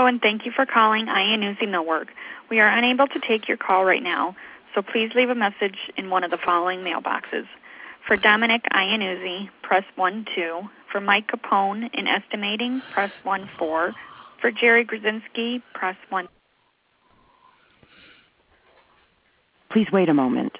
and thank you for calling Iannuzzi Millwork. We are unable to take your call right now, so please leave a message in one of the following mailboxes. For Dominic Iannuzzi, press 1-2. For Mike Capone in estimating, press 1-4. For Jerry Grzinski, press 1. Please wait a moment.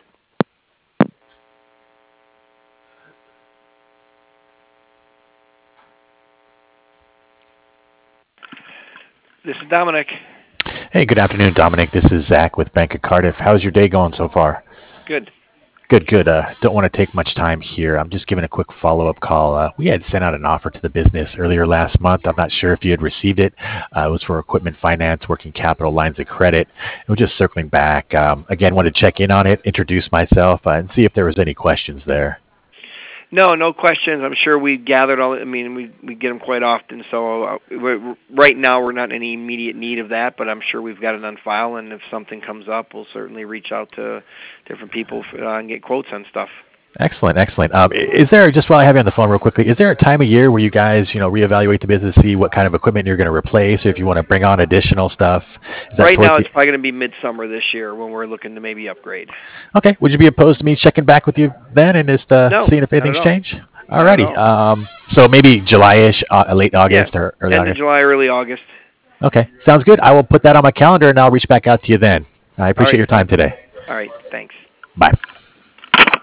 This is Dominic. Hey, good afternoon, Dominic. This is Zach with Bank of Cardiff. How's your day going so far? Good. Good. Don't want to take much time here. I'm just giving a quick follow-up call. We had sent out an offer to the business earlier last month. I'm not sure if you had received it. It was for equipment finance, working capital lines of credit. We're just circling back. Again, wanted to check in on it, introduce myself, and see if there was any questions there. No questions. I'm sure we gathered all. I mean, we get them quite often. So right now we're not in any immediate need of that, but I'm sure we've got it on file. And if something comes up, we'll certainly reach out to different people and get quotes on stuff. Excellent. Is there, just while I have you on the phone real quickly, is there a time of year where you guys, reevaluate the business, see what kind of equipment you're going to replace, or if you want to bring on additional stuff? Right now, it's probably going to be midsummer this year when we're looking to maybe upgrade. Okay. Would you be opposed to me checking back with you then and just seeing if anything's changed? Alrighty. So maybe July-ish, late August or early August? End of July, early August. Okay. Sounds good. I will put that on my calendar, and I'll reach back out to you then. I appreciate your time today. All right. Thanks. Bye.